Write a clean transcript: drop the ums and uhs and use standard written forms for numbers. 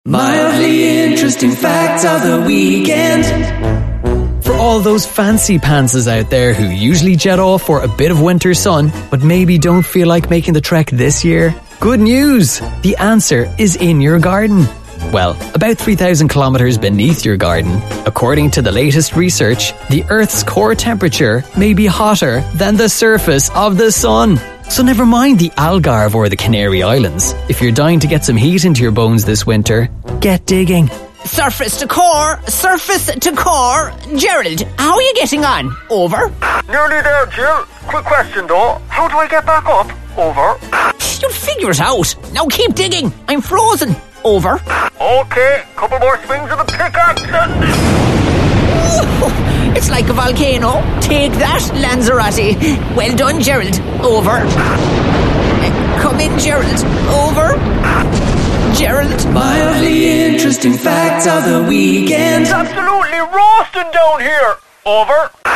Mildly interesting fact of the weekend. For all those fancy pantsers out there who usually jet off for a bit of winter sun, but maybe don't feel like making the trek this year, good news! The answer is in your garden. Well, about 3,000 kilometers beneath your garden. According to the latest research, the Earth's core temperature may be hotter than the surface of the sun. So never mind the Algarve or the Canary Islands. If you're dying to get some heat into your bones this winter, get digging. Surface to core. Gerald, how are you getting on? Over. Nearly there, Jill. Quick question though. How do I get back up? Over. You'll figure it out. Now keep digging. I'm frozen. Over. Okay, couple more swings of the pickaxe. It's like a volcano. Take that, Lanzarote. Well done, Gerald. Over. Come in, Gerald. Over. Gerald. Mildly interesting fact of the weekend. It's absolutely roasting down here. Over.